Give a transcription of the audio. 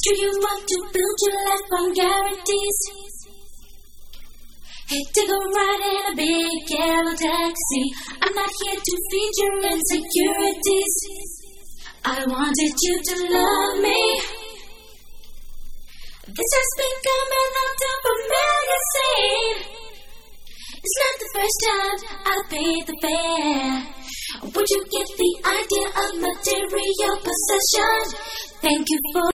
Do you want to build your life on guarantees? Hate to go ride in a big yellow taxi. I'm not here to feed your insecurities. I wanted you to love me. This has been coming out of a magazine. It's not the first time I paid the fare. Would you get the idea of material possession? Thank you for